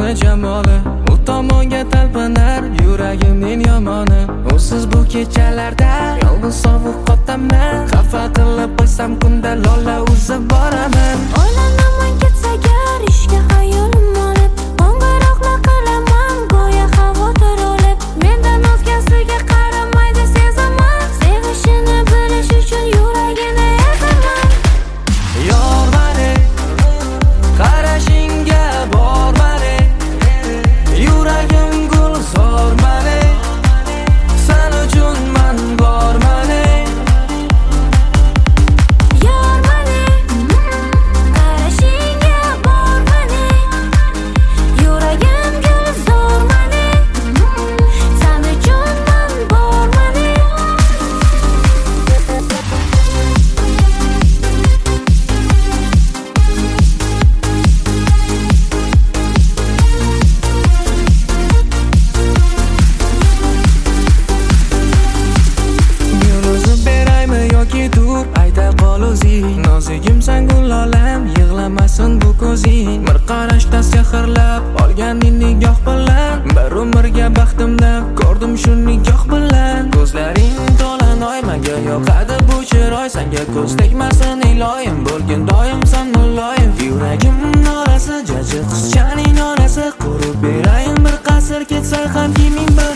quyoshni jamoli, u tomonga talpinar yuragimning yomoni. Usiz bu kechalarda yolg'iz sovuq qotaman, xafa qilib qo'ysam kunda lola uzib boraman. O'ylanaman ketsa agar ishga xayolim olib, qo'ng'iroqlar qilaman go'yo xavotir olib. Mendan o'zgasiga qaramaydi sezaman, sevishini bilish uchun yuragini ezaman. Yormani qarashingga bormani, yuragim gul sormani, sen uchun men bormani. Yormani qarashingga bormani, yuragim gul sormani, sen uchun men bormani. Yoki dur ayta qol o'zing, nozigimsan gulolam, yig'lamasin bu ko'zing. Bir qarashda sehrlab olganing nigoh bilan, bir umrga baxtimni ko'rdim shu nigoh bilan. Ko'zlaring to'lanoy, menga yoqadi bu chiroy, senga ko'z tegmasin iloyim, bo'lgin doim sen muloyim. Yuragim norasi, jaji qizchaning onasi, qurib berayin bir qasr ketsa ham kiming